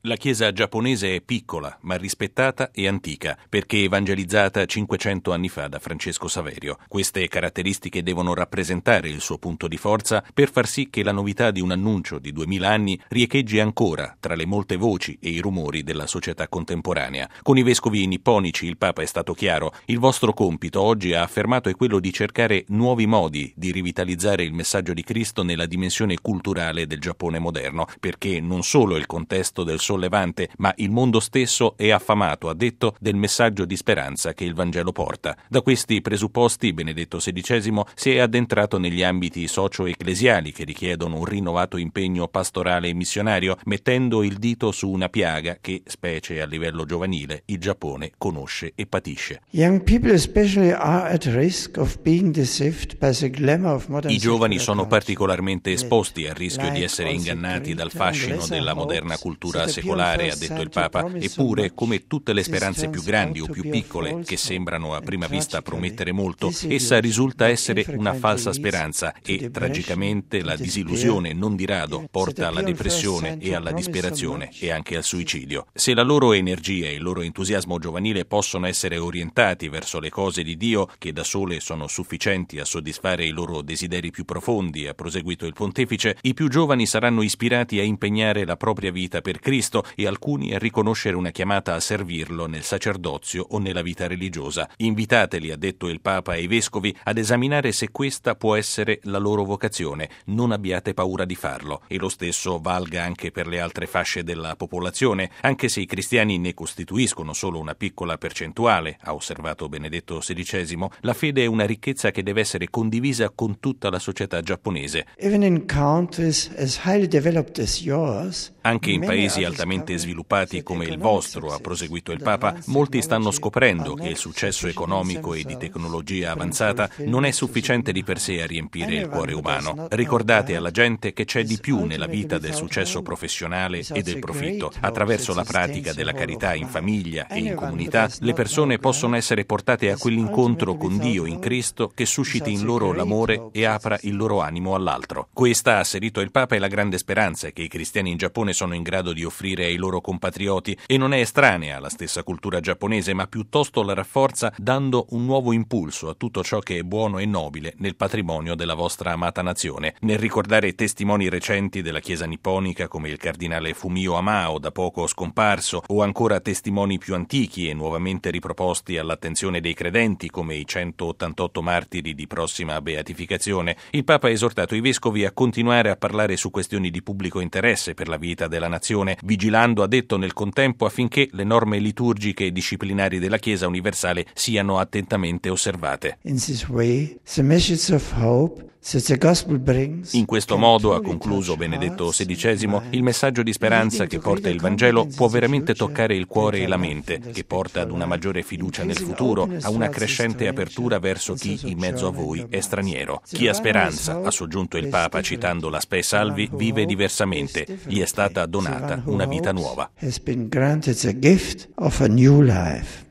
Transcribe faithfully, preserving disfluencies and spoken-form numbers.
La Chiesa giapponese è piccola, ma rispettata e antica, perché evangelizzata cinquecento anni fa da Francesco Saverio. Queste caratteristiche devono rappresentare il suo punto di forza per far sì che la novità di un annuncio di duemila anni riecheggi ancora tra le molte voci e i rumori della società contemporanea. Con i vescovi nipponici il Papa è stato chiaro: il vostro compito oggi, ha affermato, è quello di cercare nuovi modi di rivitalizzare il messaggio di Cristo nella dimensione culturale del Giappone moderno, perché non solo il contesto del Levante, ma il mondo stesso è affamato, ha detto, del messaggio di speranza che il Vangelo porta. Da questi presupposti Benedetto sedicesimo si è addentrato negli ambiti socio-ecclesiali che richiedono un rinnovato impegno pastorale e missionario, mettendo il dito su una piaga che, specie a livello giovanile, il Giappone conosce e patisce. Young people especially are at risk of being deceived by the glamour of modern I giovani sono secular particolarmente esposti al rischio di essere ingannati dal fascino della moderna cultura secolare. secolare, ha detto il Papa, eppure, come tutte le speranze più grandi o più piccole, che sembrano a prima vista promettere molto, essa risulta essere una falsa speranza e, tragicamente, la disillusione non di rado porta alla depressione e alla disperazione e anche al suicidio. Se la loro energia e il loro entusiasmo giovanile possono essere orientati verso le cose di Dio, che da sole sono sufficienti a soddisfare i loro desideri più profondi, ha proseguito il pontefice, i più giovani saranno ispirati a impegnare la propria vita per Cristo e alcuni a riconoscere una chiamata a servirlo nel sacerdozio o nella vita religiosa. Invitateli, ha detto il Papa, e i vescovi ad esaminare se questa può essere la loro vocazione. Non abbiate paura di farlo. E lo stesso valga anche per le altre fasce della popolazione, anche se i cristiani ne costituiscono solo una piccola percentuale, ha osservato Benedetto sedicesimo. La fede è una ricchezza che deve essere condivisa con tutta la società giapponese. Even in countries as highly developed as yours, anche in paesi altamente sviluppati come il vostro, ha proseguito il Papa, molti stanno scoprendo che il successo economico e di tecnologia avanzata non è sufficiente di per sé a riempire il cuore umano. Ricordate alla gente che c'è di più nella vita del successo professionale e del profitto. Attraverso la pratica della carità in famiglia e in comunità, le persone possono essere portate a quell'incontro con Dio in Cristo che susciti in loro l'amore e apra il loro animo all'altro. Questa, ha asserito il Papa, è la grande speranza che i cristiani in Giappone sono in grado di offrire ai loro compatrioti, e non è estranea alla stessa cultura giapponese, ma piuttosto la rafforza dando un nuovo impulso a tutto ciò che è buono e nobile nel patrimonio della vostra amata nazione. Nel ricordare testimoni recenti della Chiesa nipponica come il cardinale Fumio Amao, da poco scomparso, o ancora testimoni più antichi e nuovamente riproposti all'attenzione dei credenti come i centottantotto martiri di prossima beatificazione, il Papa ha esortato i vescovi a continuare a parlare su questioni di pubblico interesse per la vita della nazione, vigilando, ha detto, nel contempo affinché le norme liturgiche e disciplinari della Chiesa universale siano attentamente osservate. In this way, the message of hope that the gospel brings In questo modo, ha concluso Benedetto sedicesimo, il messaggio di speranza che porta il Vangelo può veramente toccare il cuore e la mente, che porta ad una maggiore fiducia nel futuro, a una crescente apertura verso chi in mezzo a voi è straniero. Chi ha speranza, ha soggiunto il Papa citando la Spe Salvi, vive diversamente, gli è stata donata una vita nuova. Has been granted the gift of a new life.